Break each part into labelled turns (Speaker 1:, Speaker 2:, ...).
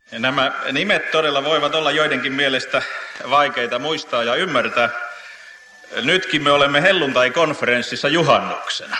Speaker 1: Ja nämä nimet todella voivat olla joidenkin mielestä vaikeita muistaa ja ymmärtää. Nytkin me olemme helluntai-konferenssissa juhannuksena.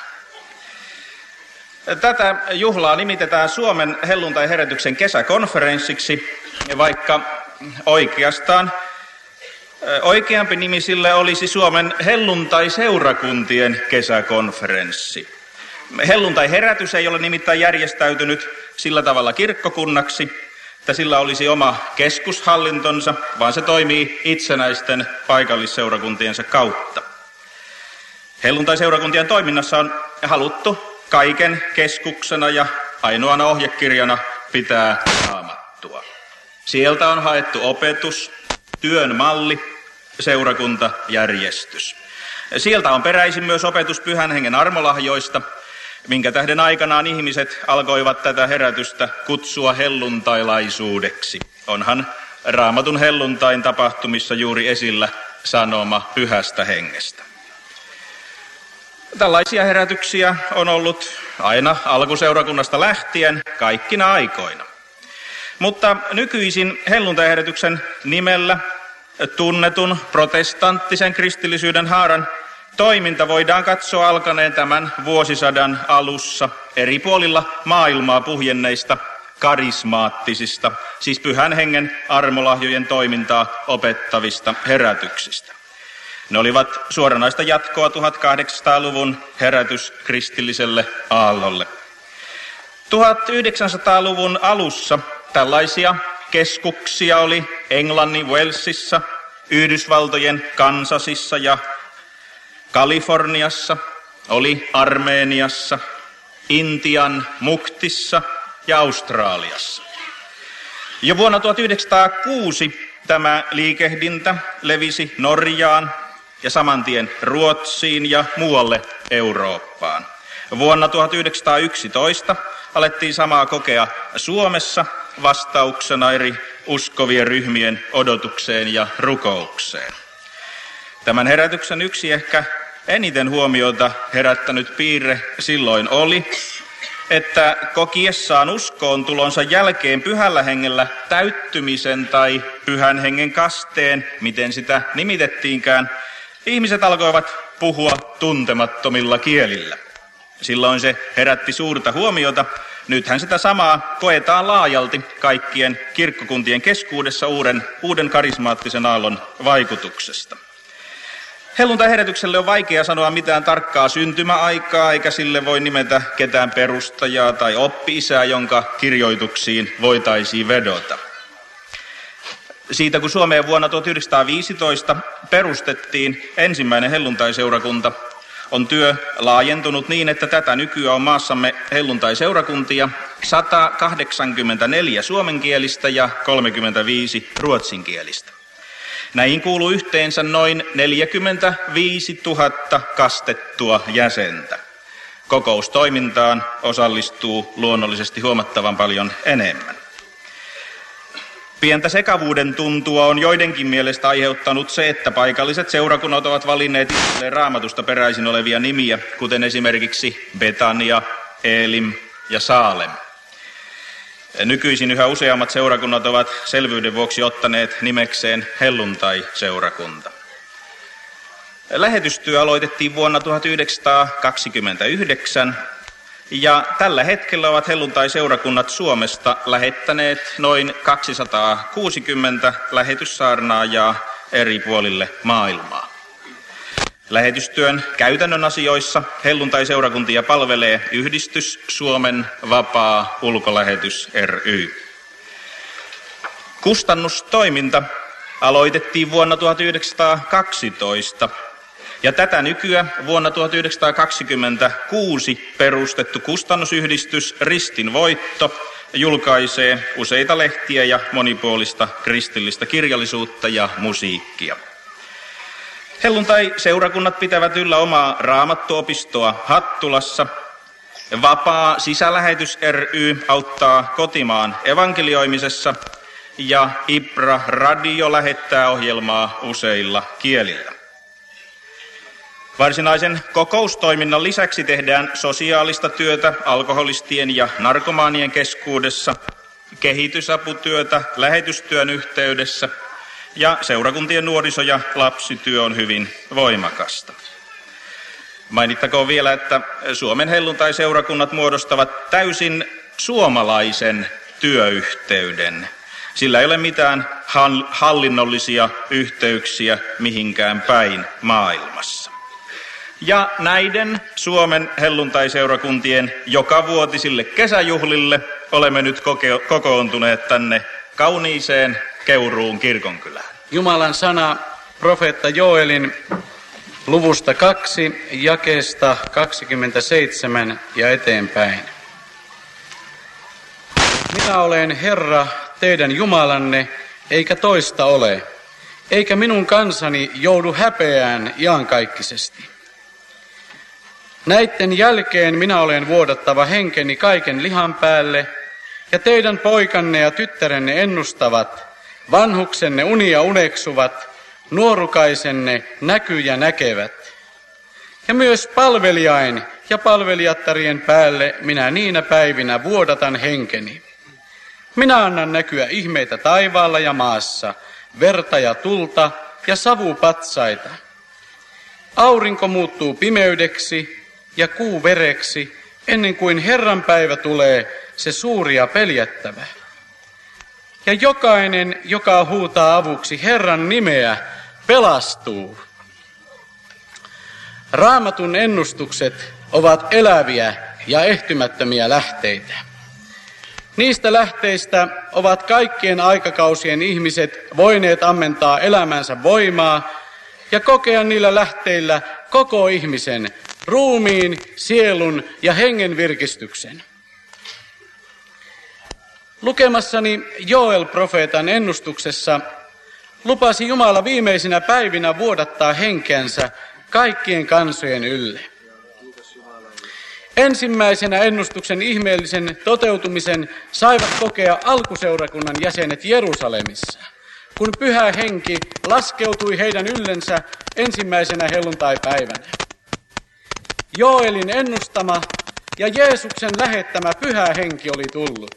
Speaker 1: Tätä juhlaa nimitetään Suomen helluntai-herätyksen kesäkonferenssiksi, vaikka oikeastaan oikeampi nimi sille olisi Suomen helluntai-seurakuntien kesäkonferenssi. Helluntai-herätys ei ole nimittäin järjestäytynyt sillä tavalla kirkkokunnaksi, että sillä olisi oma keskushallintonsa, vaan se toimii itsenäisten paikallisseurakuntiensa kautta. Helluntai-seurakuntien toiminnassa on haluttu kaiken keskuksena ja ainoana ohjekirjana pitää Raamattua. Sieltä on haettu opetus, työn malli, seurakuntajärjestys. Sieltä on peräisin myös opetus Pyhän Hengen armolahjoista, minkä tähden aikanaan ihmiset alkoivat tätä herätystä kutsua helluntailaisuudeksi. Onhan Raamatun helluntain tapahtumissa juuri esillä sanoma Pyhästä Hengestä. Tällaisia herätyksiä on ollut aina alkuseurakunnasta lähtien kaikkina aikoina. Mutta nykyisin helluntaiherätyksen nimellä tunnetun protestanttisen kristillisyyden haaran toiminta voidaan katsoa alkaneen tämän vuosisadan alussa eri puolilla maailmaa puhjenneista karismaattisista, siis Pyhän Hengen armolahjojen toimintaa opettavista herätyksistä. Ne olivat suoranaista jatkoa 1800-luvun herätyskristilliselle aallolle. 1900-luvun alussa tällaisia keskuksia oli Englannin Walesissa, Yhdysvaltojen Kansasissa ja Kaliforniassa, oli Armeniassa, Intian Muktissa ja Australiassa. Jo vuonna 1906 tämä liikehdintä levisi Norjaan ja samantien Ruotsiin ja muualle Eurooppaan. Vuonna 1911 alettiin samaa kokea Suomessa vastauksena eri uskovien ryhmien odotukseen ja rukoukseen. Tämän herätyksen yksi ehkä eniten huomiota herättänyt piirre silloin oli, että kokiessaan uskoon tulonsa jälkeen Pyhällä Hengellä täyttymisen tai Pyhän Hengen kasteen, miten sitä nimitettiinkään, ihmiset alkoivat puhua tuntemattomilla kielillä. Silloin se herätti suurta huomiota. Nythän sitä samaa koetaan laajalti kaikkien kirkkokuntien keskuudessa uuden karismaattisen aallon vaikutuksesta. Helluntaiherätykselle on vaikea sanoa mitään tarkkaa syntymäaikaa, eikä sille voi nimetä ketään perustajaa tai oppi-isää, jonka kirjoituksiin voitaisiin vedota. Siitä kun Suomeen vuonna 1915 perustettiin ensimmäinen helluntaiseurakunta, on työ laajentunut niin, että tätä nykyään on maassamme helluntaiseurakuntia 184 suomenkielistä ja 35 ruotsinkielistä. Näihin kuuluu yhteensä noin 45 000 kastettua jäsentä. Kokoustoimintaan osallistuu luonnollisesti huomattavan paljon enemmän. Pientä sekavuuden tuntua on joidenkin mielestä aiheuttanut se, että paikalliset seurakunnat ovat valinneet itselleen Raamatusta peräisin olevia nimiä, kuten esimerkiksi Betania, Elim ja Saalem. Nykyisin yhä useammat seurakunnat ovat selvyyden vuoksi ottaneet nimekseen helluntai-seurakunta. Lähetystyö aloitettiin vuonna 1929 ja tällä hetkellä ovat helluntai-seurakunnat Suomesta lähettäneet noin 260 lähetyssaarnaajaa eri puolille maailmaa. Lähetystyön käytännön asioissa helluntai-seurakuntia palvelee yhdistys Suomen Vapaa Ulkolähetys ry. Kustannustoiminta aloitettiin vuonna 1912 ja tätä nykyään vuonna 1926 perustettu kustannusyhdistys Ristin Voitto julkaisee useita lehtiä ja monipuolista kristillistä kirjallisuutta ja musiikkia. Helluntai-seurakunnat pitävät yllä omaa raamattuopistoa Hattulassa. Vapaa Sisälähetys ry auttaa kotimaan evankelioimisessa ja Ibra Radio lähettää ohjelmaa useilla kielillä. Varsinaisen kokoustoiminnan lisäksi tehdään sosiaalista työtä alkoholistien ja narkomaanien keskuudessa kehitysaputyötä lähetystyön yhteydessä ja seurakuntien nuoriso- ja lapsityö on hyvin voimakasta. Mainittakoon vielä, että Suomen helluntai-seurakunnat muodostavat täysin suomalaisen työyhteyden. Sillä ei ole mitään hallinnollisia yhteyksiä mihinkään päin maailmassa. Ja näiden Suomen helluntai-seurakuntien jokavuotisille kesäjuhlille olemme nyt kokoontuneet tänne kauniiseen Keuruun kirkonkylään.
Speaker 2: Jumalan sana profeetta Joelin luvusta 2, jakeesta 27 ja eteenpäin. Minä olen Herra, teidän Jumalanne, eikä toista ole, eikä minun kansani joudu häpeään iankaikkisesti. Näitten jälkeen minä olen vuodattava henkeni kaiken lihan päälle, ja teidän poikanne ja tyttärenne ennustavat, vanhuksenne unia uneksuvat, nuorukaisenne näkyjä näkevät. Ja myös palvelijain ja palvelijattarien päälle minä niinä päivinä vuodatan henkeni. Minä annan näkyä ihmeitä taivaalla ja maassa, verta ja tulta ja savupatsaita. Aurinko muuttuu pimeydeksi ja kuu vereksi, ennen kuin Herran päivä tulee, se suuri ja peljättävä. Ja jokainen, joka huutaa avuksi Herran nimeä, pelastuu. Raamatun ennustukset ovat eläviä ja ehtymättömiä lähteitä. Niistä lähteistä ovat kaikkien aikakausien ihmiset voineet ammentaa elämänsä voimaa ja kokea niillä lähteillä koko ihmisen, ruumiin, sielun ja hengen virkistyksen. Lukemassani Joel-profeetan ennustuksessa lupasi Jumala viimeisinä päivinä vuodattaa henkeänsä kaikkien kansojen ylle. Ensimmäisenä ennustuksen ihmeellisen toteutumisen saivat kokea alkuseurakunnan jäsenet Jerusalemissa, kun Pyhä Henki laskeutui heidän yllensä ensimmäisenä helluntaipäivänä. Joelin ennustama ja Jeesuksen lähettämä Pyhä Henki oli tullut.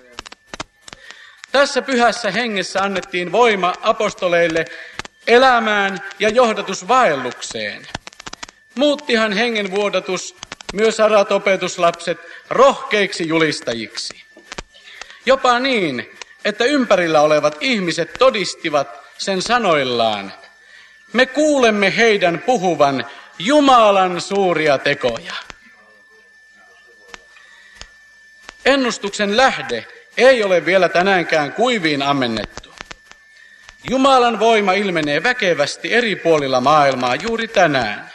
Speaker 2: Tässä pyhässä hengessä annettiin voima apostoleille elämään ja johdatus vaellukseen. Muuttihan hengen vuodatus myös arat opetuslapset rohkeiksi julistajiksi. Jopa niin, että ympärillä olevat ihmiset todistivat sen sanoillaan. Me kuulemme heidän puhuvan Jumalan suuria tekoja. Ennustuksen lähde ei ole vielä tänäänkään kuiviin ammennettu. Jumalan voima ilmenee väkevästi eri puolilla maailmaa juuri tänään.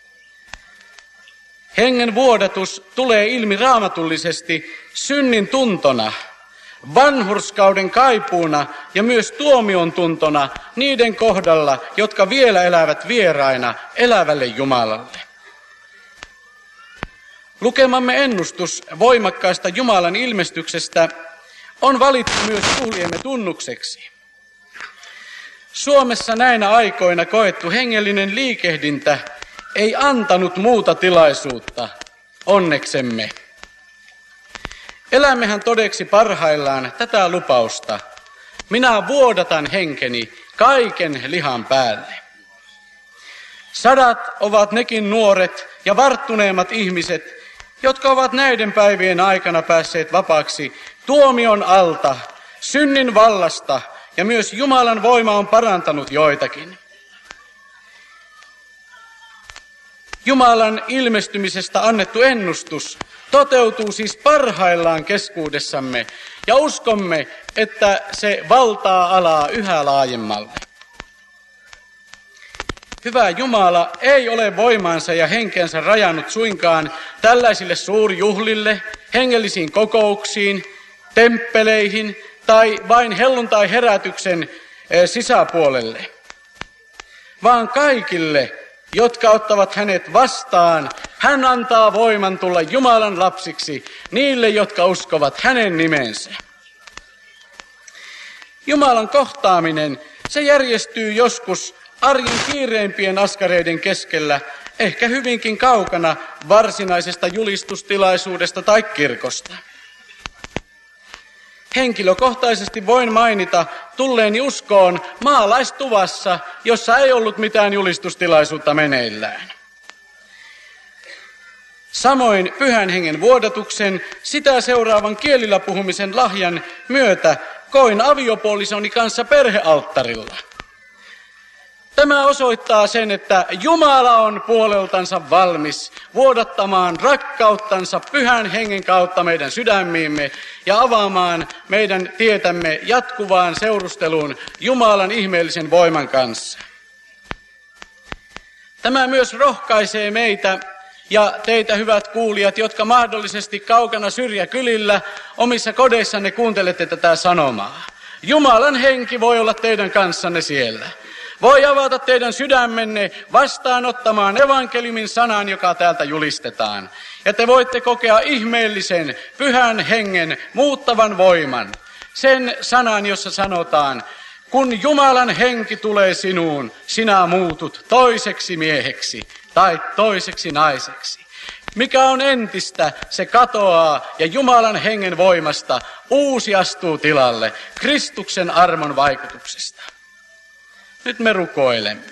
Speaker 2: Hengen vuodatus tulee ilmi raamatullisesti synnin tuntona, vanhurskauden kaipuuna ja myös tuomion tuntona niiden kohdalla, jotka vielä elävät vieraina elävälle Jumalalle. Lukemamme ennustus voimakkaasta Jumalan ilmestyksestä on valittu myös juhliemme tunnukseksi. Suomessa näinä aikoina koettu hengellinen liikehdintä ei antanut muuta tilaisuutta, onneksemme. Elämmehän todeksi parhaillaan tätä lupausta. Minä vuodatan henkeni kaiken lihan päälle. Sadat ovat nekin nuoret ja varttuneemmat ihmiset, jotka ovat näiden päivien aikana päässeet vapaaksi tuomion alta, synnin vallasta, ja myös Jumalan voima on parantanut joitakin. Jumalan ilmestymisestä annettu ennustus toteutuu siis parhaillaan keskuudessamme, ja uskomme, että se valtaa alaa yhä laajemmalle. Hyvä Jumala ei ole voimaansa ja henkensä rajannut suinkaan tällaisille suurjuhlille, hengellisiin kokouksiin, temppeleihin tai vain helluntai-herätyksen sisäpuolelle, vaan kaikille, jotka ottavat hänet vastaan, hän antaa voiman tulla Jumalan lapsiksi niille, jotka uskovat hänen nimensä. Jumalan kohtaaminen, se järjestyy joskus arjen kiireimpien askareiden keskellä, ehkä hyvinkin kaukana varsinaisesta julistustilaisuudesta tai kirkosta. Henkilökohtaisesti voin mainita tulleeni uskoon maalaistuvassa, jossa ei ollut mitään julistustilaisuutta meneillään. Samoin Pyhän Hengen vuodatuksen, sitä seuraavan kielillä puhumisen lahjan myötä koin aviopuolisoni kanssa perhealttarilla. Tämä osoittaa sen, että Jumala on puoleltansa valmis vuodattamaan rakkauttansa Pyhän Hengen kautta meidän sydämiimme ja avaamaan meidän tietämme jatkuvaan seurusteluun Jumalan ihmeellisen voiman kanssa. Tämä myös rohkaisee meitä ja teitä, hyvät kuulijat, jotka mahdollisesti kaukana syrjäkylillä omissa kodeissanne kuuntelette tätä sanomaa. Jumalan henki voi olla teidän kanssanne siellä. Voi avata teidän sydämenne vastaanottamaan evankeliumin sanan, joka täältä julistetaan. Ja te voitte kokea ihmeellisen Pyhän Hengen muuttavan voiman. Sen sanan, jossa sanotaan, kun Jumalan henki tulee sinuun, sinä muutut toiseksi mieheksi tai toiseksi naiseksi. Mikä on entistä, se katoaa ja Jumalan hengen voimasta uusi astuu tilalle Kristuksen armon vaikutuksesta. Nyt me rukoilemme.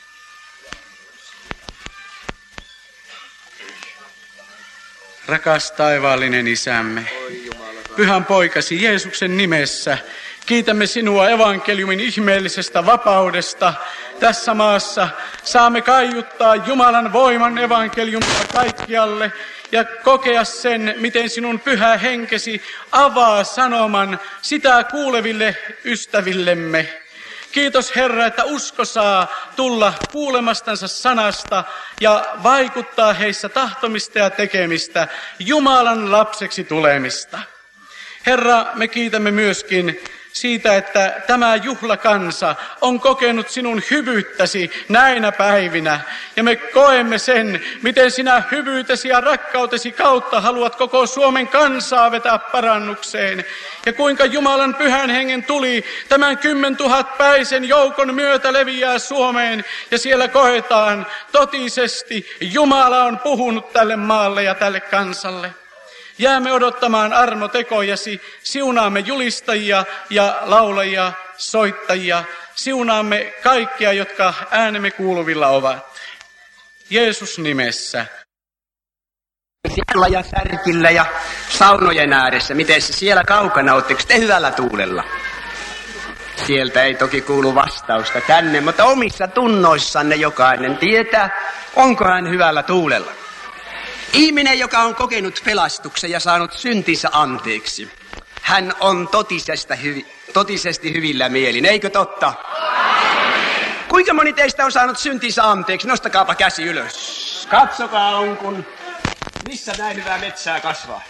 Speaker 2: Rakas taivaallinen Isämme, Pyhän Poikasi Jeesuksen nimessä, kiitämme sinua evankeliumin ihmeellisestä vapaudesta tässä maassa. Saamme kaiuttaa Jumalan voiman evankeliumia kaikkialle ja kokea sen, miten sinun pyhä henkesi avaa sanoman sitä kuuleville ystävillemme. Kiitos Herra, että usko saa tulla kuulemastansa sanasta ja vaikuttaa heissä tahtomista ja tekemistä, Jumalan lapseksi tulemista. Herra, me kiitämme myöskin siitä, että tämä juhlakansa on kokenut sinun hyvyyttäsi näinä päivinä. Ja me koemme sen, miten sinä hyvyytesi ja rakkautesi kautta haluat koko Suomen kansaa vetää parannukseen. Ja kuinka Jumalan Pyhän Hengen tuli tämän 10 000 päisen joukon myötä leviää Suomeen. Ja siellä koetaan totisesti, Jumala on puhunut tälle maalle ja tälle kansalle. Jäämme odottamaan armotekojasi, siunaamme julistajia ja laulajia, soittajia, siunaamme kaikkia, jotka äänemme kuuluvilla ovat. Jeesus nimessä.
Speaker 3: Siellä ja särkillä ja saunojen ääressä, miten se siellä kaukana, ootteko te hyvällä tuulella? Sieltä ei toki kuulu vastausta tänne, mutta omissa tunnoissanne jokainen tietää, onko hän hyvällä tuulella. Ihminen, joka on kokenut pelastuksen ja saanut syntinsä anteeksi, hän on totisesti hyvillä mielin, eikö totta? Kuinka moni teistä on saanut syntinsä anteeksi? Nostakaapa käsi ylös. Katsokaa onkun, missä näin hyvää metsää kasvaa.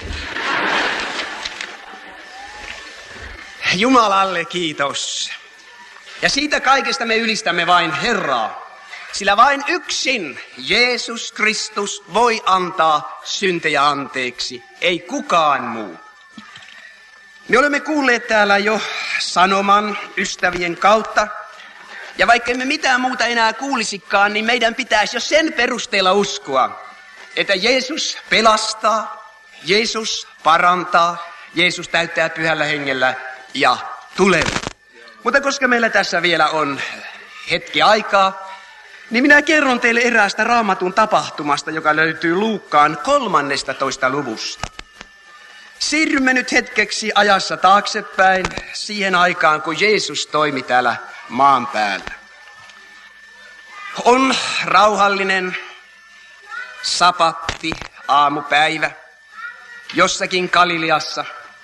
Speaker 3: Jumalalle kiitos. Ja siitä kaikesta me ylistämme vain Herraa. Sillä vain yksin Jeesus Kristus voi antaa syntejä anteeksi, ei kukaan muu. Me olemme kuulleet täällä jo sanoman ystävien kautta. Ja vaikka emme mitään muuta enää kuulisikaan, niin meidän pitäisi jo sen perusteella uskoa, että Jeesus pelastaa, Jeesus parantaa, Jeesus täyttää Pyhällä Hengellä ja tulee. Mutta koska meillä tässä vielä on hetki aikaa, niin minä kerron teille eräästä Raamatun tapahtumasta, joka löytyy Luukkaan 13. luvusta. Siirrymme nyt hetkeksi ajassa taaksepäin siihen aikaan, kun Jeesus toimi täällä maan päällä. On rauhallinen sapatti aamupäivä jossakin Galileassa.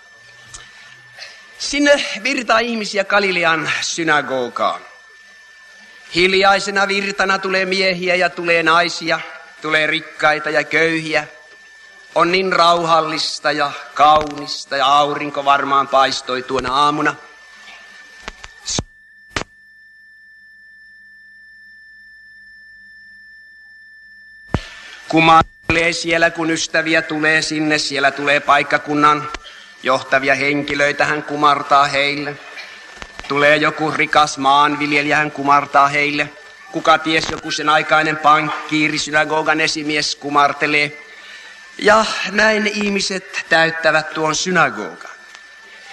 Speaker 3: Sinne virtaa ihmisiä Galilean synagogaan. Hiljaisena virtana tulee miehiä ja tulee naisia, tulee rikkaita ja köyhiä. On niin rauhallista ja kaunista ja aurinko varmaan paistoi tuona aamuna. Kumartelee siellä, kun ystäviä tulee sinne, siellä tulee paikkakunnan johtavia henkilöitä, hän kumartaa heille. Tulee joku rikas maanviljelijä, hän kumartaa heille. Kuka ties, joku sen aikainen pankkiiri, synagogan esimies kumartelee. Ja näin ihmiset täyttävät tuon synagogan.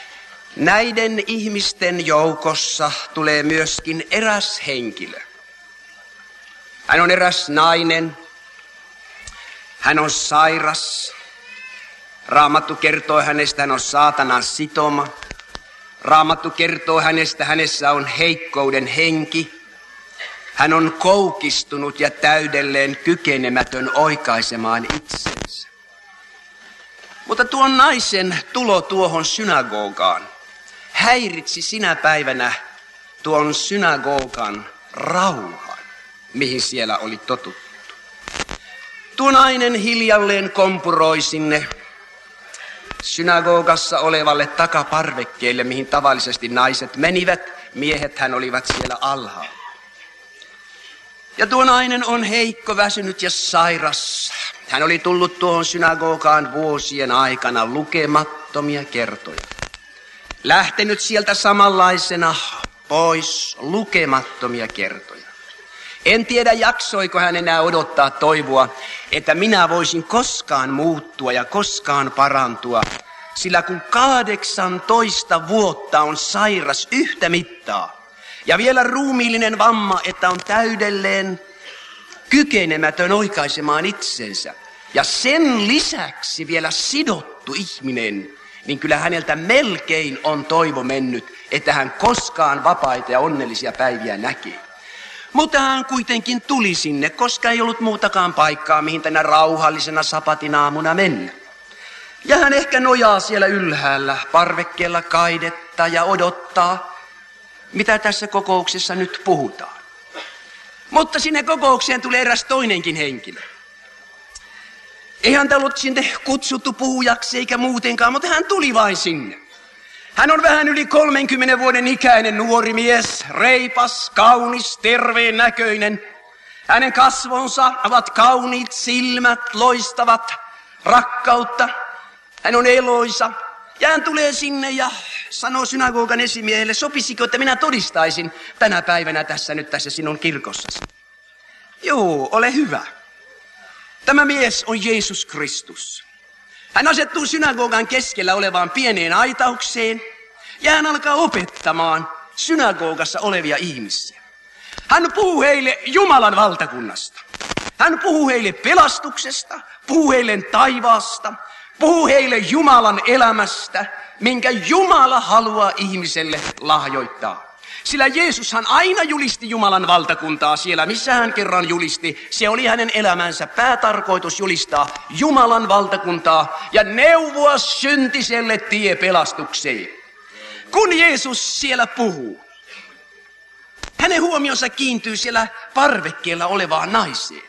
Speaker 3: Näiden ihmisten joukossa tulee myöskin eräs henkilö. Hän on eräs nainen. Hän on sairas. Raamattu kertoo hänestä, hän on saatanan sitoma. Raamattu kertoo hänestä, hänessä on heikkouden henki. Hän on koukistunut ja täydelleen kykenemätön oikaisemaan itsensä. Mutta tuon naisen tulo tuohon synagogaan häiritsi sinä päivänä tuon synagogan rauhan, mihin siellä oli totuttu. Tuo nainen hiljalleen kompuroi sinne synagogassa olevalle takaparvekkeelle, mihin tavallisesti naiset menivät. Miehethän olivat siellä alhaalla. Ja tuo nainen on heikko, väsynyt ja sairas. Hän oli tullut tuohon synagogaan vuosien aikana lukemattomia kertoja. Lähtenyt sieltä samanlaisena pois lukemattomia kertoja. En tiedä, jaksoiko hän enää odottaa toivoa, että minä voisin koskaan muuttua ja koskaan parantua. Sillä kun 18 vuotta on sairas yhtä mittaa ja vielä ruumiillinen vamma, että on täydelleen kykenemätön oikaisemaan itsensä. Ja sen lisäksi vielä sidottu ihminen, niin kyllä häneltä melkein on toivo mennyt, että hän koskaan vapaita ja onnellisia päiviä näkee. Mutta hän kuitenkin tuli sinne, koska ei ollut muutakaan paikkaa, mihin tänä rauhallisena sapatinaamuna mennä. Ja hän ehkä nojaa siellä ylhäällä parvekkeella kaidetta ja odottaa, mitä tässä kokouksessa nyt puhutaan. Mutta sinne kokoukseen tulee eräs toinenkin henkilö. Ei häntä ollut sinne kutsuttu puhujaksi eikä muutenkaan, mutta hän tuli vain sinne. Hän on vähän yli 30 vuoden ikäinen nuori mies, reipas, kaunis, terveen näköinen. Hänen kasvonsa ovat kauniit, silmät loistavat rakkautta. Hän on eloisa. Ja hän tulee sinne ja sanoo synagogan esimiehelle, sopisiko, että minä todistaisin tänä päivänä tässä sinun kirkossasi. Joo, ole hyvä. Tämä mies on Jeesus Kristus. Hän asettuu synagogan keskellä olevaan pieneen aitaukseen ja hän alkaa opettamaan synagogassa olevia ihmisiä. Hän puhuu heille Jumalan valtakunnasta. Hän puhuu heille pelastuksesta, puhuu heille taivaasta, puhuu heille Jumalan elämästä, minkä Jumala haluaa ihmiselle lahjoittaa. Sillä Jeesushan aina julisti Jumalan valtakuntaa siellä, missä hän kerran julisti. Se oli hänen elämänsä päätarkoitus julistaa Jumalan valtakuntaa ja neuvoa syntiselle tie pelastukseen. Kun Jeesus siellä puhuu, hänen huomionsa kiintyy siellä parvekkeella olevaan naiseen.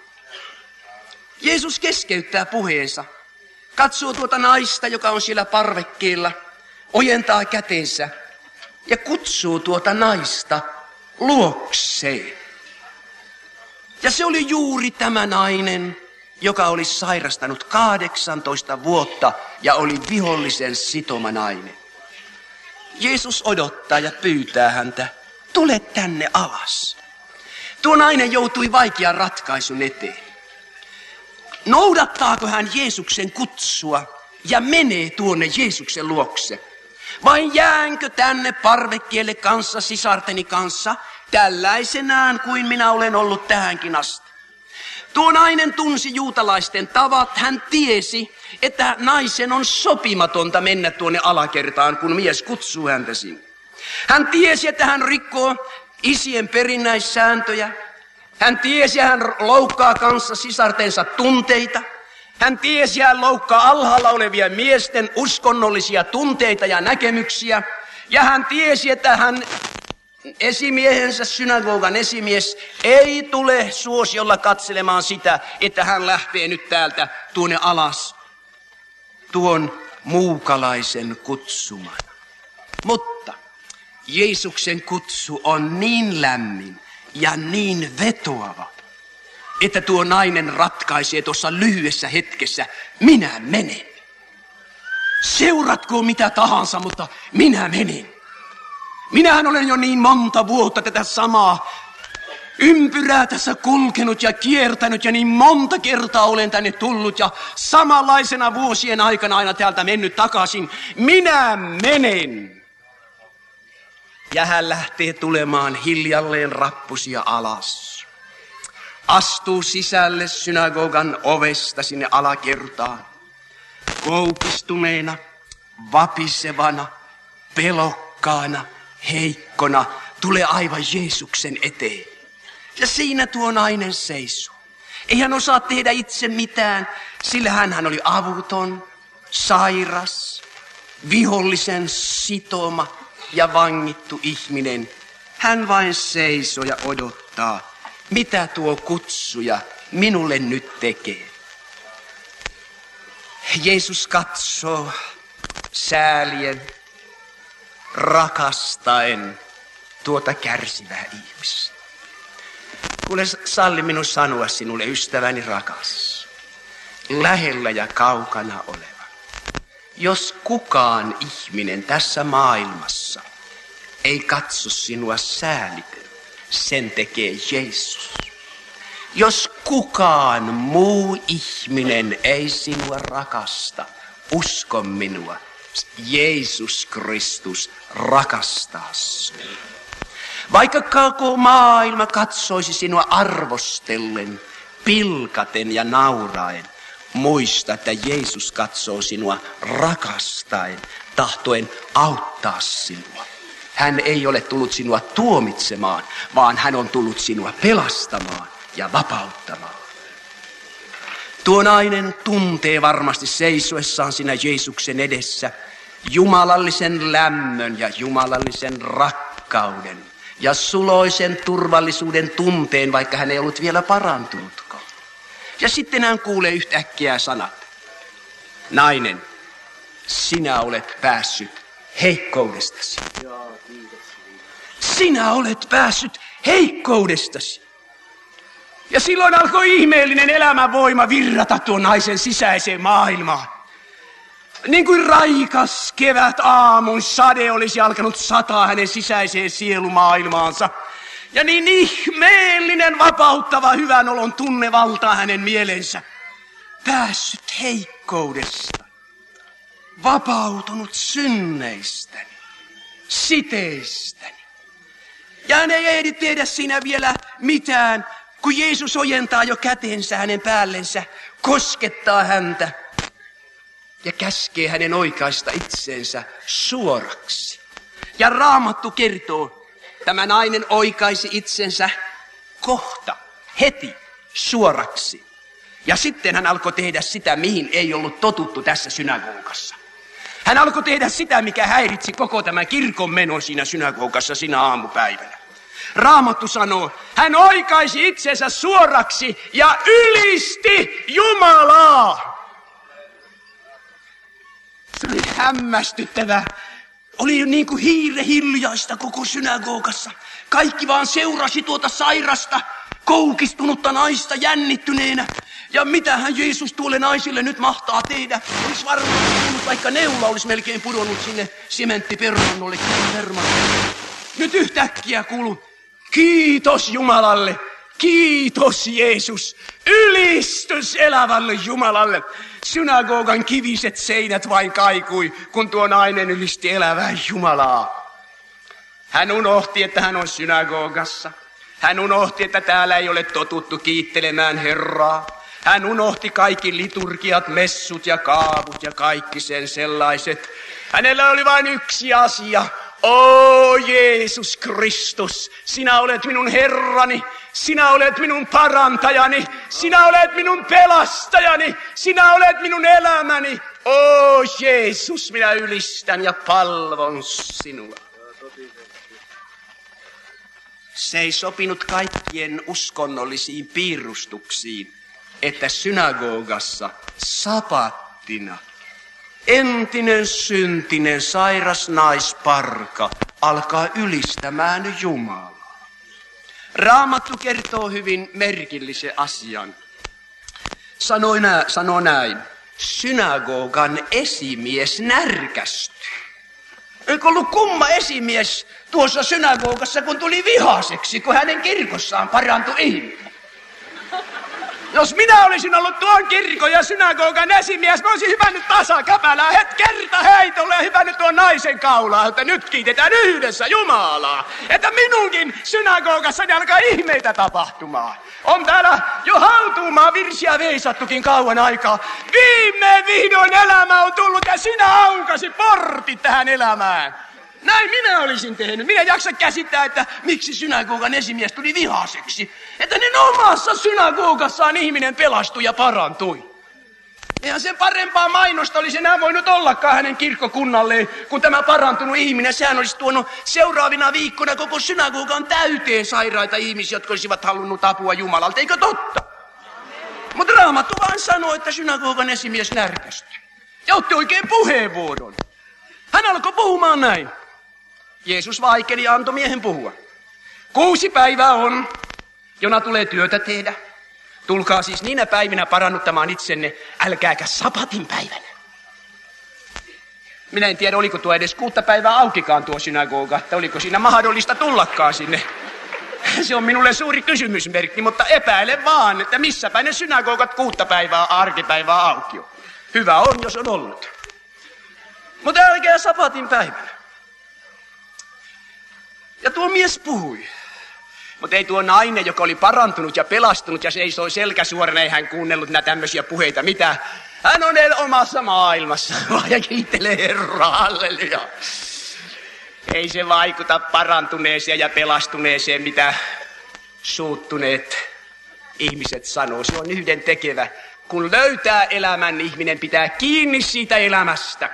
Speaker 3: Jeesus keskeyttää puheensa, katsoo tuota naista, joka on siellä parvekkeella, ojentaa kätensä ja kutsuu tuota naista luokseen. Ja se oli juuri tämä nainen, joka oli sairastanut 18 vuotta ja oli vihollisen sitoma nainen. Jeesus odottaa ja pyytää häntä, tule tänne alas. Tuo nainen joutui vaikean ratkaisun eteen. Noudattaako hän Jeesuksen kutsua ja menee tuonne Jeesuksen luokse? Vai jäänkö tänne parvekkeelle kanssa, sisarteni kanssa, tällaisenään kuin minä olen ollut tähänkin asti? Tuo nainen tunsi juutalaisten tavat. Hän tiesi, että naisen on sopimatonta mennä tuonne alakertaan, kun mies kutsuu häntä sinne. Hän tiesi, että hän rikkoo isien perinnäissääntöjä. Hän tiesi, että hän loukkaa kanssa sisartensa tunteita. Hän tiesi, hän loukkaa alhaalla olevia miesten uskonnollisia tunteita ja näkemyksiä. Ja hän tiesi, että hän esimiehensä, synagogan esimies, ei tule suosiolla katselemaan sitä, että hän lähtee nyt täältä tuonne alas tuon muukalaisen kutsumana. Mutta Jeesuksen kutsu on niin lämmin ja niin vetoava, että tuo nainen ratkaisee tuossa lyhyessä hetkessä, minä menen. Seuratko mitä tahansa, mutta minä menen. Minähän olen jo niin monta vuotta tätä samaa ympyrää tässä kulkenut ja kiertänyt ja niin monta kertaa olen tänne tullut ja samanlaisena vuosien aikana aina täältä mennyt takaisin. Minä menen. Ja hän lähtee tulemaan hiljalleen rappusia alas. Astuu sisälle synagogan ovesta sinne alakertaan. Koukistuneena, vapisevana, pelokkaana, heikkona tulee aivan Jeesuksen eteen. Ja siinä tuo nainen seisoo. Ei hän osaa tehdä itse mitään, sillä hän oli avuton, sairas, vihollisen sitoma ja vangittu ihminen. Hän vain seisoo ja odottaa, mitä tuo kutsuja minulle nyt tekee. Jeesus katsoo säälien, rakastaen tuota kärsivää ihmistä. Kuule, salli minun sanoa sinulle, ystäväni rakas, lähellä ja kaukana oleva. Jos kukaan ihminen tässä maailmassa ei katso sinua sääliten, sen tekee Jeesus. Jos kukaan muu ihminen ei sinua rakasta, usko minua, Jeesus Kristus rakastaa sinua. Vaikka koko maailma katsoisi sinua arvostellen, pilkaten ja nauraen, muista, että Jeesus katsoo sinua rakastaen, tahtoen auttaa sinua. Hän ei ole tullut sinua tuomitsemaan, vaan hän on tullut sinua pelastamaan ja vapauttamaan. Tuo nainen tuntee varmasti seisoessaan siinä Jeesuksen edessä jumalallisen lämmön ja jumalallisen rakkauden ja suloisen turvallisuuden tunteen, vaikka hän ei ollut vielä parantunutkaan. Ja sitten hän kuulee yhtäkkiä sanat. Nainen, sinä olet päässyt heikkoudestasi. Sinä olet päässyt heikkoudestasi. Ja silloin alkoi ihmeellinen elämänvoima virrata tuon naisen sisäiseen maailmaan. Niin kuin raikas kevät aamun sade olisi alkanut sataa hänen sisäiseen sielumaailmaansa. Ja niin ihmeellinen, vapauttava, hyvän olon tunne valtaa hänen mielensä. Päässyt heikkoudesta, vapautunut synneistäni, siteistäni. Ja hän ei ehdi tehdä siinä vielä mitään, kun Jeesus ojentaa jo kätensä hänen päällensä, koskettaa häntä ja käskee hänen oikaista itseensä suoraksi. Ja Raamattu kertoo, tämä nainen oikaisi itsensä kohta, heti, suoraksi. Ja sitten hän alkoi tehdä sitä, mihin ei ollut totuttu tässä synagogassa. Hän alkoi tehdä sitä, mikä häiritsi koko tämän kirkon menon siinä synagogassa siinä aamupäivänä. Raamattu sanoo, hän oikaisi itsensä suoraksi ja ylisti Jumalaa. Se oli hämmästyttävää. Oli niin kuin hiire hiljaista koko synagogassa. Kaikki vaan seurasi tuota sairasta, koukistunutta naista jännittyneenä. Ja mitähän Jeesus tuolle naisille nyt mahtaa tehdä? Olisi varmaan tullut, vaikka neula olisi melkein pudonnut sinne sementtipermannolle. Nyt yhtäkkiä kuuluu, kiitos Jumalalle, kiitos Jeesus, ylistys elävälle Jumalalle. Synagogan kiviset seinät vain kaikui, kun tuo nainen ylisti elävää Jumalaa. Hän unohti, että hän on synagogassa. Hän unohti, että täällä ei ole totuttu kiittelemään Herraa. Hän unohti kaikki liturgiat, messut ja kaavut ja kaikki sen sellaiset. Hänellä oli vain yksi asia. O Jeesus Kristus, sinä olet minun Herrani, sinä olet minun parantajani, sinä olet minun pelastajani, sinä olet minun elämäni. O Jeesus, minä ylistän ja palvon sinua. Se ei sopinut kaikkien uskonnollisiin piirustuksiin, että synagogassa sapattina entinen syntinen sairas naisparka alkaa ylistämään Jumalaa. Raamattu kertoo hyvin merkillisen asian. Sanoo näin, synagogan esimies närkästyi. Eikö ollut kumma esimies tuossa synagogassa, kun tuli vihaiseksi, kun hänen kirkossaan parantui ihminen? Jos minä olisin ollut tuon kirkon ja synagogan esimies, mä olisin hypännyt tasakäpälää kertaheitolle ja hypännyt tuon naisen kaulaa, että nyt kiitetään yhdessä Jumalaa. Että minunkin synagogassani alkaa ihmeitä tapahtumaan. On täällä jo hautuumaa virsiä veisattukin kauan aikaa. Viimein vihdoin elämä on tullut ja sinä aukasi portit tähän elämään. Näin minä olisin tehnyt. Minä en jaksa käsittää, että miksi synagogan esimies tuli vihaiseksi. Että niin omassa synagogassaan ihminen pelastui ja parantui. Eihän sen parempaa mainosta olisi enää voinut ollakaan hänen kirkkokunnalleen, kun tämä parantunut ihminen, sehän olisi tuonut seuraavina viikkoina koko synagogan täyteen sairaita ihmisiä, jotka olisivat halunnut apua Jumalalta. Eikö totta? Mutta Raamattu vaan sanoo, että synagogan esimies närkästyi. Ja otti oikein puheenvuoron. Hän alkoi puhumaan näin. Jeesus vaikeli ja antoi miehen puhua. 6 päivää on, jona tulee työtä tehdä. Tulkaa siis niinä päivinä parannuttamaan itsenne, älkääkä sabatin päivänä. Minä en tiedä, oliko tuo edes 6 päivää aukikaan tuo synagoga, että oliko siinä mahdollista tullakaan sinne. Se on minulle suuri kysymysmerkki, mutta epäilen vaan, että missäpä ne synagogat 6 päivää arkipäivää auki on. Hyvä on, jos on ollut. Mutta älkää sabatin päivänä. Ja tuo mies puhui. Mutta ei tuo nainen, joka oli parantunut ja pelastunut ja seisoi selkäsuorana, ei hän kuunnellut näitä tämmöisiä puheita. Mitä? Hän on omassa maailmassa ja kiittelee Herraa, halleluja. Ei se vaikuta parantuneeseen ja pelastuneeseen, mitä suuttuneet ihmiset sanoo. Se on yhdentekevä. Kun löytää elämän, ihminen pitää kiinni siitä elämästä.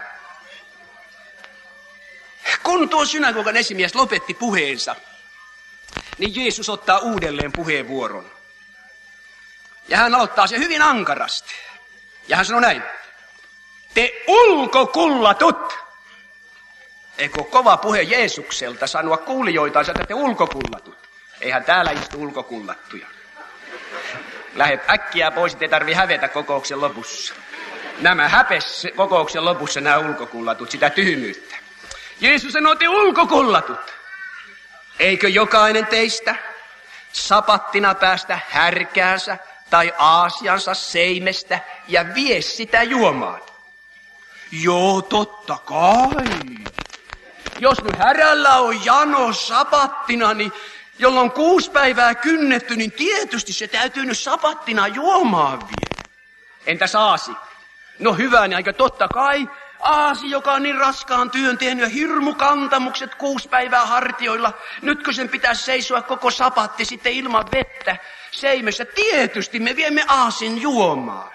Speaker 3: Kun tuo synagogan esimies lopetti puheensa, niin Jeesus ottaa uudelleen puheenvuoron. Ja hän aloittaa se hyvin ankarasti. Ja hän sanoo näin. Te ulkokullatut. Eikö kova puhe Jeesukselta sanoa kuulijoitansa, että te ulkokullatut. Eihän täällä istu ulkokullattuja. Lähet äkkiä pois, ettei tarvi hävetä kokouksen lopussa. Nämä häpes kokouksen lopussa nämä ulkokullatut, sitä tyhmyyttä. Jeesus sanoo, te ulkokullatut. Eikö jokainen teistä sapattina päästä härkäänsä tai aasiansa seimestä ja vie sitä juomaan? Joo, totta kai. Jos nyt härällä on jano sapattina, niin jolloin 6 päivää kynnetty, niin tietysti se täytyy nyt sapattina juomaan vielä. Entäs aasi? No hyvä, niin aika totta kai. Aasi, joka on niin raskaan työn tehnyt ja hirmukantamukset 6 päivää hartioilla. Nytkö sen pitäisi seisoa koko sapatti sitten ilman vettä seimessä? Tietysti me viemme aasin juomaan.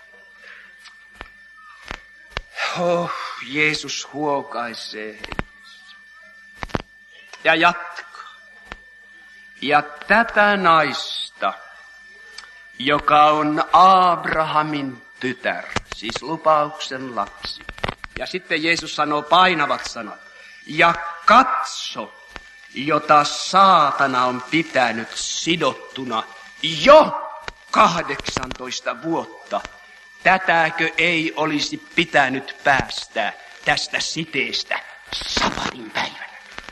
Speaker 3: Jeesus huokaisee. Ja jatkaa. Ja tätä naista, joka on Abrahamin tytär, siis lupauksen lapsi. Ja sitten Jeesus sanoo painavat sanat. Ja katso, jota saatana on pitänyt sidottuna jo 18 vuotta. Tätäkö ei olisi pitänyt päästää tästä siteestä sabatin päivänä?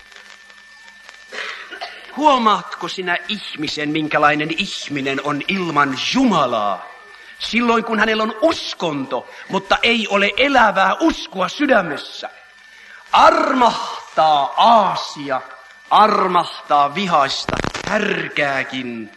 Speaker 3: Huomaatko sinä ihmisen, minkälainen ihminen on ilman Jumalaa? Silloin kun hänellä on uskonto, mutta ei ole elävää uskoa sydämessä. Armahtaa aasia, armahtaa vihaista, härkääkin.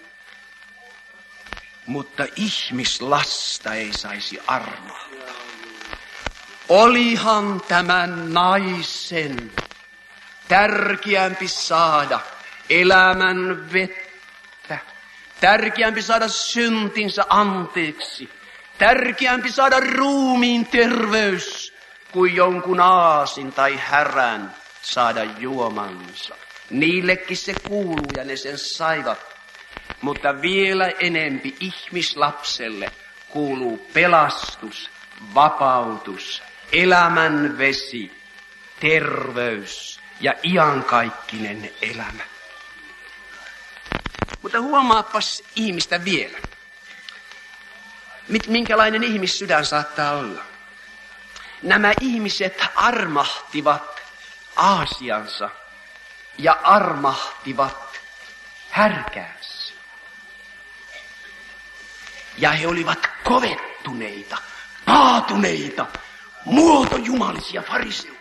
Speaker 3: Mutta ihmislasta ei saisi armahtaa. Olihan tämän naisen tärkeämpi saada elämän vettä. Tärkeämpi saada syntinsä anteeksi. Tärkeämpi saada ruumiin terveys kuin jonkun aasin tai härän saada juomansa. Niillekin se kuuluu ja ne sen saivat. Mutta vielä enempi ihmislapselle kuuluu pelastus, vapautus, elämän vesi, terveys ja iankaikkinen elämä. Mutta huomaapas ihmistä vielä. Minkälainen ihmissydän saattaa olla? Nämä ihmiset armahtivat aasiansa ja armahtivat härkäänsä. Ja he olivat kovettuneita, paatuneita, muotojumalisia fariseuksia.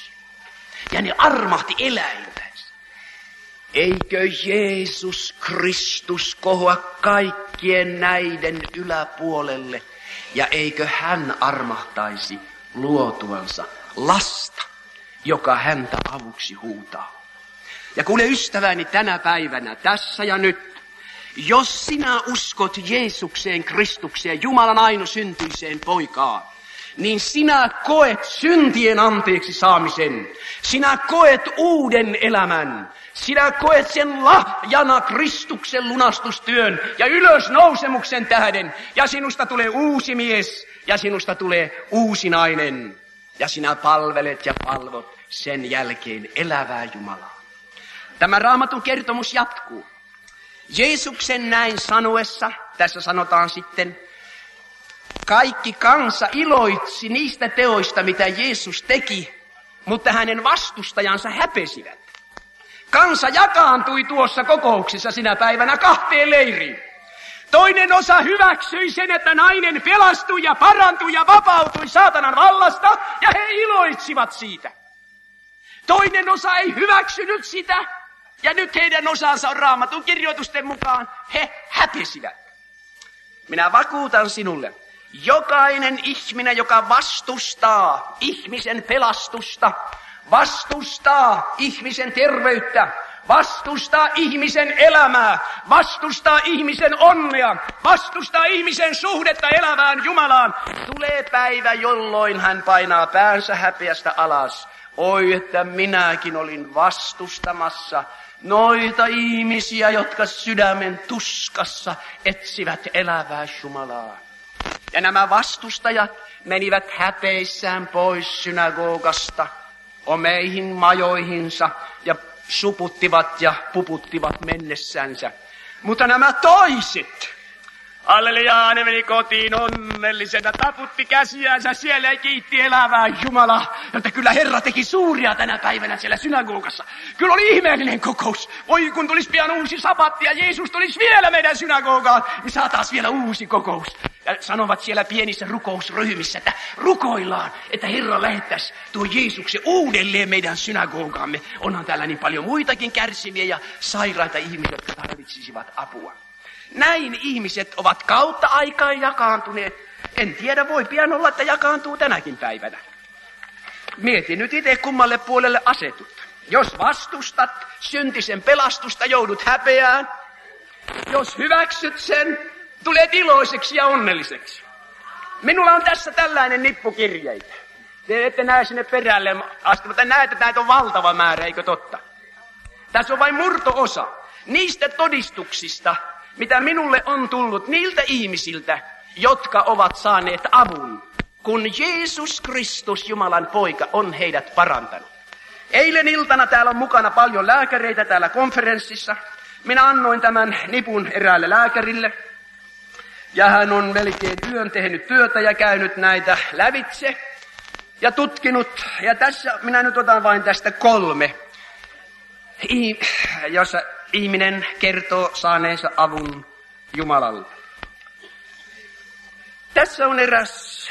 Speaker 3: Ja ne armahti eläintänsä. Eikö Jeesus Kristus kohoa kaikkien näiden yläpuolelle? Ja eikö hän armahtaisi luotuansa lasta, joka häntä avuksi huutaa? Ja kuule ystäväni tänä päivänä, tässä ja nyt, jos sinä uskot Jeesukseen, Kristukseen, Jumalan ainoasyntyiseen poikaan, niin sinä koet syntien anteeksi saamisen. Sinä koet uuden elämän. Sinä koet sen lahjana Kristuksen lunastustyön ja ylösnousemuksen tähden. Ja sinusta tulee uusi mies ja sinusta tulee uusi nainen. Ja sinä palvelet ja palvot sen jälkeen elävää Jumalaa. Tämä Raamatun kertomus jatkuu. Jeesuksen näin sanoessa, tässä sanotaan sitten, kaikki kansa iloitsi niistä teoista, mitä Jeesus teki, mutta hänen vastustajansa häpesivät. Kansa jakaantui tuossa kokouksessa sinä päivänä 2 leiriin. Toinen osa hyväksyi sen, että nainen pelastui ja parantui ja vapautui saatanan vallasta, ja he iloitsivat siitä. Toinen osa ei hyväksynyt sitä, ja nyt heidän osansa on Raamatun kirjoitusten mukaan, he häpesivät. Minä vakuutan sinulle, jokainen ihminen, joka vastustaa ihmisen pelastusta, vastustaa ihmisen terveyttä, vastustaa ihmisen elämää, vastustaa ihmisen onnea, vastustaa ihmisen suhdetta elävään Jumalaan, tulee päivä, jolloin hän painaa päänsä häpeästä alas. Oi, että minäkin olin vastustamassa noita ihmisiä, jotka sydämen tuskassa etsivät elävää Jumalaa. Ja nämä vastustajat menivät häpeissään pois synagogasta omeihin majoihinsa ja suputtivat ja puputtivat mennessänsä. Mutta nämä toiset, alleluja, ne meni kotiin onnellisena, taputti käsiänsä siellä ja kiitti elävää Jumalaa, että kyllä Herra teki suuria tänä päivänä siellä synagogassa. Kyllä oli ihmeellinen kokous. Voi kun tulisi pian uusi sabatti ja Jeesus tulisi vielä meidän synagogaan, niin saataisiin vielä uusi kokous. Ja sanovat siellä pienissä rukousryhmissä, että rukoillaan, että Herra lähettäisi tuo Jeesuksen uudelleen meidän synagogaamme. Onhan täällä niin paljon muitakin kärsiviä ja sairaita ihmisiä, jotka tarvitsisivat apua. Näin ihmiset ovat kautta aikaan jakaantuneet. En tiedä, voi pian olla, että jakaantuu tänäkin päivänä. Mieti nyt itse kummalle puolelle asetut. Jos vastustat syntisen pelastusta, joudut häpeään. Jos hyväksyt sen, tulet iloiseksi ja onnelliseksi. Minulla on tässä tällainen nippu kirjeitä. Te ette näe sinne perälle asti, mutta näette, että näitä on valtava määrä, eikö totta? Tässä on vain murto-osa niistä todistuksista, mitä minulle on tullut niiltä ihmisiltä, jotka ovat saaneet avun, kun Jeesus Kristus, Jumalan poika, on heidät parantanut. Eilen iltana täällä on mukana paljon lääkäreitä täällä konferenssissa. Minä annoin tämän nipun eräälle lääkärille. Ja hän on melkein yön tehnyt työtä ja käynyt näitä lävitse ja tutkinut. Ja tässä minä nyt otan vain tästä 3, jossa ihminen kertoo saaneensa avun Jumalalta. Tässä on eräs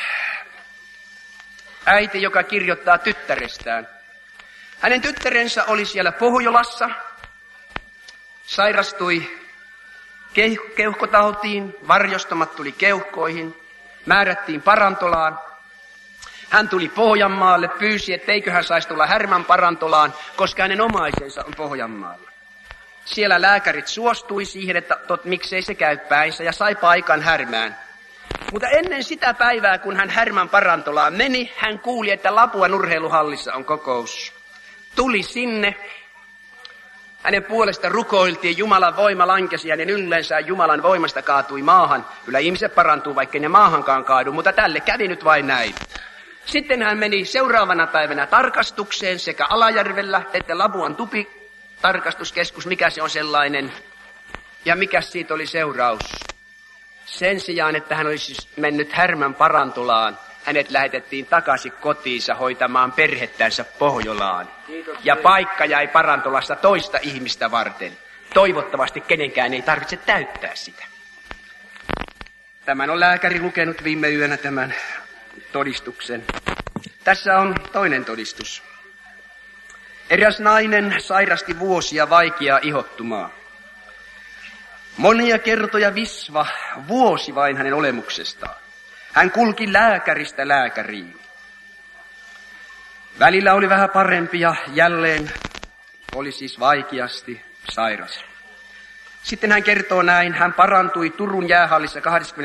Speaker 3: äiti, joka kirjoittaa tyttärestään. Hänen tyttärensä oli siellä Pohjolassa, sairastui keuhkotautiin, varjostamat tuli keuhkoihin, määrättiin parantolaan. Hän tuli Pohjanmaalle, pyysi, etteikö hän saisi tulla Härmän parantolaan, koska hänen omaisensa on Pohjanmaalla. Siellä lääkärit suostui siihen, että miksei se käy päinsä, ja sai paikan Härmään. Mutta ennen sitä päivää, kun hän Härmän parantolaan meni, hän kuuli, että Lapuan urheiluhallissa on kokous. Tuli sinne. Hänen puolesta rukoiltiin, Jumalan voima lankesi hänen yllensä, Jumalan voimasta kaatui maahan. Kyllä ihmiset parantuu, vaikka ne maahankaan kaadu, mutta tälle kävi nyt vain näin. Sitten hän meni seuraavana päivänä tarkastukseen sekä Alajärvellä että Lapuan tupitarkastuskeskus, mikä se on sellainen. Ja mikä siitä oli seuraus? Sen sijaan, että hän olisi mennyt Härmän parantolaan, hänet lähetettiin takaisin kotiinsa hoitamaan perhettänsä Pohjolaan. Ja paikka jäi parantolassa toista ihmistä varten. Toivottavasti kenenkään ei tarvitse täyttää sitä. Tämän on lääkäri lukenut viime yönä tämän todistuksen. Tässä on toinen todistus. Eräs nainen sairasti vuosia vaikeaa ihottumaa. Monia kertoja visva vuosi vain hänen olemuksestaan. Hän kulki lääkäristä lääkäriin. Välillä oli vähän parempi ja jälleen oli siis vaikeasti sairas. Sitten hän kertoo näin, hän parantui Turun jäähallissa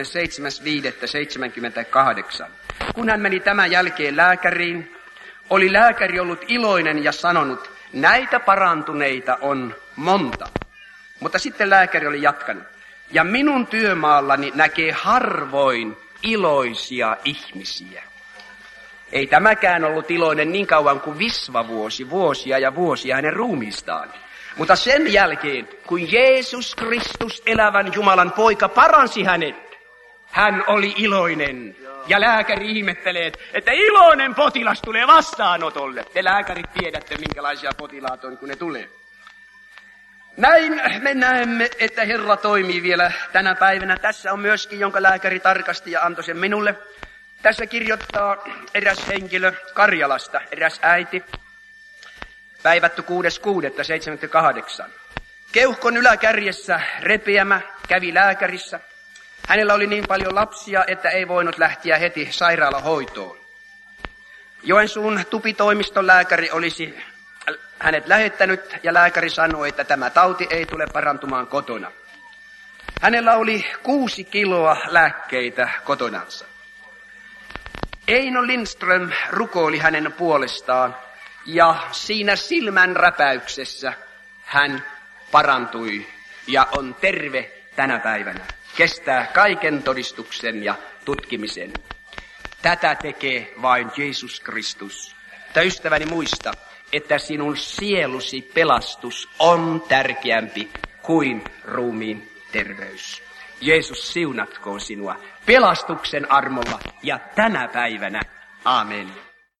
Speaker 3: 27.5.78. Kun hän meni tämän jälkeen lääkäriin, oli lääkäri ollut iloinen ja sanonut, näitä parantuneita on monta. Mutta sitten lääkäri oli jatkanut, ja minun työmaallani näkee harvoin iloisia ihmisiä. Ei tämäkään ollut iloinen niin kauan kuin visva vuosia ja vuosia hänen ruumiistaan. Mutta sen jälkeen, kun Jeesus Kristus, elävän Jumalan poika, paransi hänet, hän oli iloinen. Ja lääkäri ihmettelee, että iloinen potilas tulee vastaanotolle. Te lääkärit tiedätte, minkälaisia potilaat on, kun ne tulee. Näin me näemme, että Herra toimii vielä tänä päivänä. Tässä on myöskin, jonka lääkäri tarkasti ja antoi sen minulle. Tässä kirjoittaa eräs henkilö Karjalasta, eräs äiti. Päivätty 6.6.78. Keuhkon yläkärjessä repeämä, kävi lääkärissä. Hänellä oli niin paljon lapsia, että ei voinut lähteä heti sairaalahoitoon. Joensuun tupitoimiston lääkäri olisi hänet lähettänyt ja lääkäri sanoi, että tämä tauti ei tule parantumaan kotona. Hänellä oli 6 kiloa lääkkeitä kotonansa. Eino Lindström rukoili hänen puolestaan ja siinä silmän räpäyksessä hän parantui ja on terve tänä päivänä. Kestää kaiken todistuksen ja tutkimisen. Tätä tekee vain Jeesus Kristus. Mutta ystäväni muista, että sinun sielusi pelastus on tärkeämpi kuin ruumiin terveys. Jeesus siunatkoon sinua pelastuksen armolla ja tänä päivänä. Aamen.